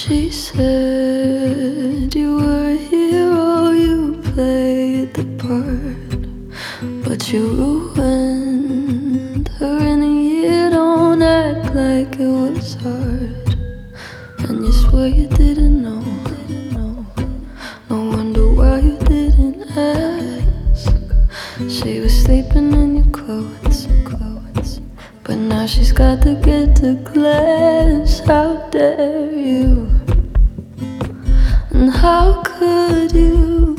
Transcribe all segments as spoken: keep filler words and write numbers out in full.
She said you were a hero, you played the part, but you ruined her in a year. Don't act like it was hard, and you swear you didn't know. No wonder why you didn't ask. She was sleeping in your clothes, clothes, but now she's got to get to class. How dare you? And how could you?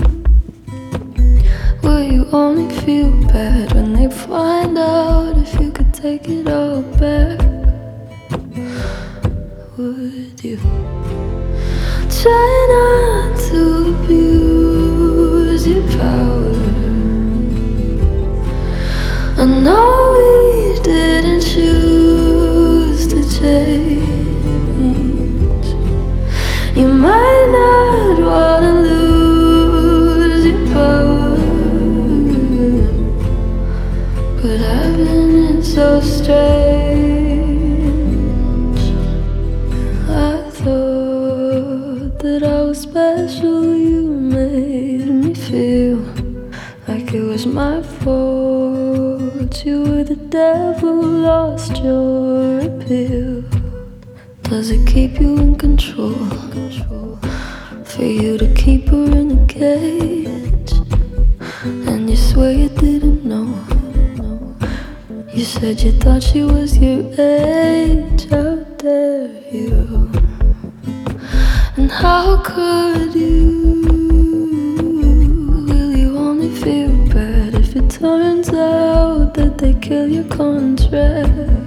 Will you only feel bad when they find out if you could take it all back? Would you try not to abuse your power? I know we didn't choose to change. You might not wanna lose your power, but having it so strange. I thought that I was special. You made me feel like it was my fault. You were the devil, lost your appeal. Does it keep you in control? For you to keep her in a cage, and you swear you didn't know. You said you thought she was your age. How dare you? And how could you? Will you only feel bad if it turns out that they kill your contract?